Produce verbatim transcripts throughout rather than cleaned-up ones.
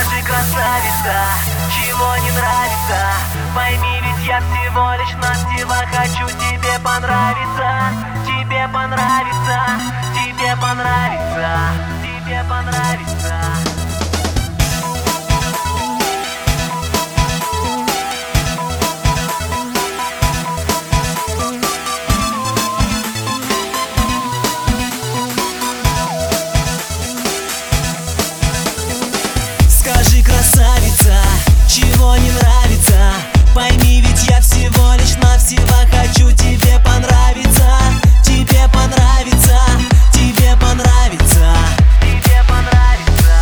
Скажи, красавица, чего не нравится? Пойми, ведь я всего лишь навсего хочу тебе понравиться. Тебе понравится, тебе понравится, тебе понравится. Скажи, красавица, чего не нравится? Пойми, ведь я всего лишь навсего хочу тебе понравиться. Тебе понравится, тебе понравится, тебе понравится.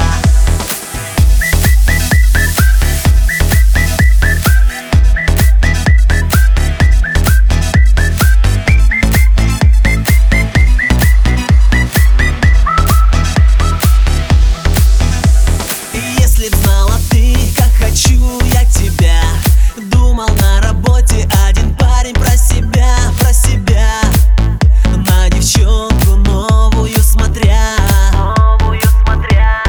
Если б знала ты, как хочу я тебя. Думал на работе один парень про себя, про себя. На девчонку новую смотря, новую смотря.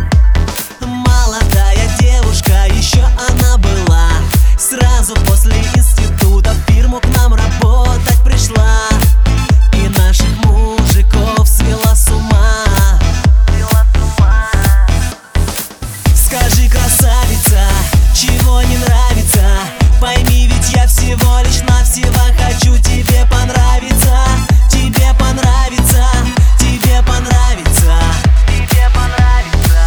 Молодая девушка, еще она была. Сразу после института в фирму к нам работать пришла. И наших мужиков свела с ума. Свела с ума. Скажи, красавица, чего не нравится? Пойми, ведь я всего лишь навсего хочу тебе понравиться. Тебе понравится, тебе понравится, тебе понравится.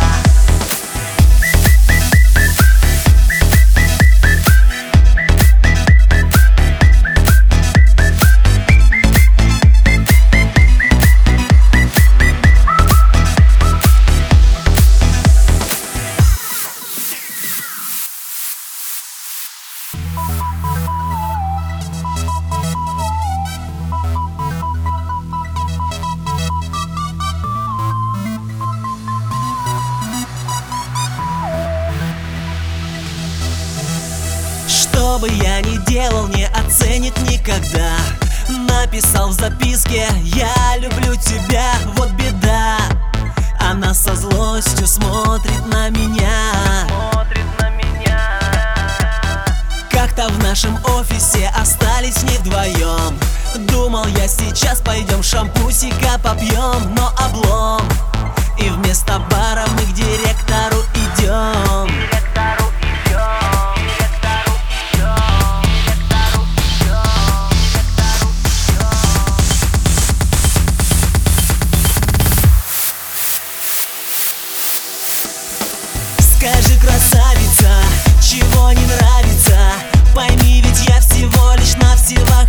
Что бы я ни делал, не оценит никогда. Написал в записке: я люблю тебя, вот беда. Она со злостью смотрит на меня. Смотрит на меня. Как-то в нашем офисе остались с ней вдвоем. Думал я, сейчас пойдем шампусика попьем, но облом. И вместо бара мы к директору идем. Директору идем, директору идем, директору идем, директору идем. Скажи, красавица, чего не нравится? Пойми, ведь я всего лишь навсего